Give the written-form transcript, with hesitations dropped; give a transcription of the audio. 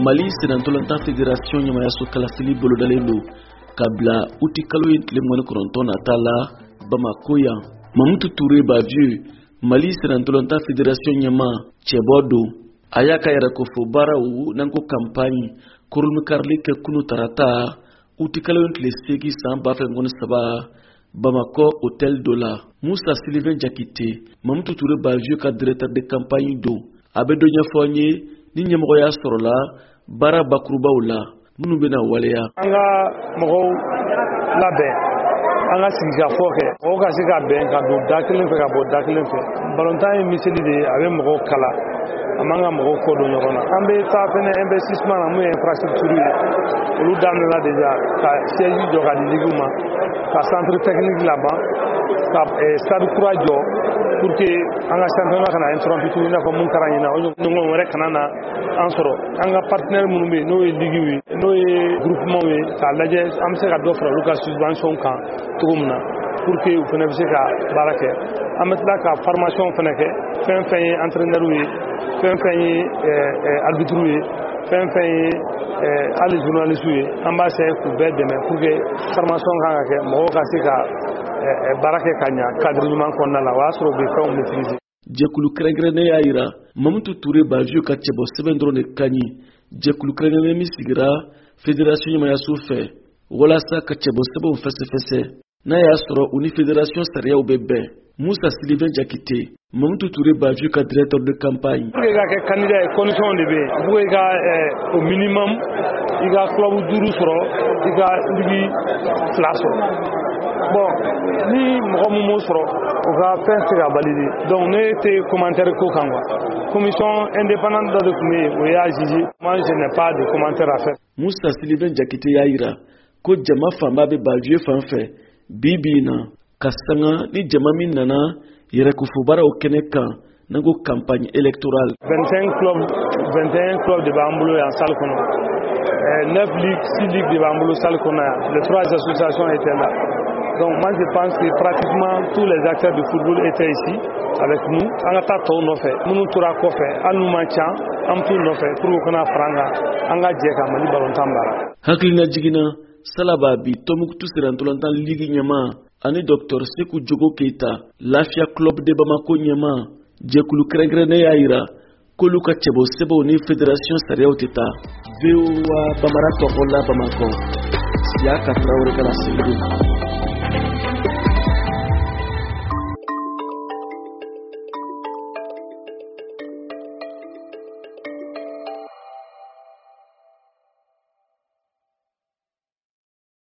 Mali senantolanta fédération nyamaya sokala fili bolodalendo kabla utikalo yentle mwana korontona tala Bamako ya Mamutu Touré ba vieux Mali senantolanta fédération nyama chebodo ayaka yarakofo bara u nanko campagne kurulmi karli ke kunu tarata utikalo yentle seki samba fe ngone saba Bamako Hôtel Dola Moussa Sylvain Diakité Mamutu Touré ba vieux ka directeur de campagne do abedo nyafonye ni nyamgo ya sorola bara bakruba ula munu bena waleya anga mogo labe anga sinja foke o ga siga ben ka do dakilin fe ka bo dakilin fe balontan miseli de abe mogo kala amanga mogo kodo nyona ambe ta fene investissement na mu infrastructure olu damna la deja ka siège jo ka diguma ka centre technique là-bas ka stade courage pour que anga championnat kana interrompu tout na ko mun karanyina o ngo rek kana ansoro anga partenaire munu be no ligiwi no groupement we ka laje am se ka do fra luka subvention kan tumna pour que vous fene se ka barake ametla ka formation fene ke fen entraîneur we fen arbitre we fen ali journaliste we ambassade ku be deme pour que formation kan ke mo ka se ka barake kanya cadre man konna la wasro be fa on maîtriser jekulu kregrene yaira Mamutu Touré ba vieux ka chebo sebendro ne kanyi jekulu kregrene mi sigira fédération nyama ya soufe wala sa ka chebo sebo fese na ya soro uni fédération saria ubebe Moussa Sylvain Diakité Mamutu Touré ba vieux ka directeur de campagne pour que candidat condition de be pour que au minimum il ga club duru soro il ga ligi place bon ni mo soro o ga penser à valider donc ne te commentaire ko kangwa commission indépendante de kumé o ya jiji moi je n'ai pas de commentaire à faire Moussa Sylvain Diakité yaira ko jama famba be ba vieux fanfe bibina kasanga ni jama minana yere ku fubara o keneka nango campagne électorale 21 clubs de Bambulo en salle kono 9 ligues 6 ligues de Bambulo salle kono les 3 associations étaient là. Donc moi je pense que pratiquement tous les acteurs du football étaient ici avec nous. Anga to no fait, nous tura ko fait, anu mancha, am tout no fait pour qu'on a franga, anga jeka mali ballon tambara. Haklina jigina salaba bi tomuk tusirantolantan ligi nyama ani Dr Sekou Diogo Keita Lafia Club de Bamako nyama jekulu kregrene yaira koluka chebo sebo ni fédération saria oteta VOA Bamara Tokola Bamako siaka traore kala sedu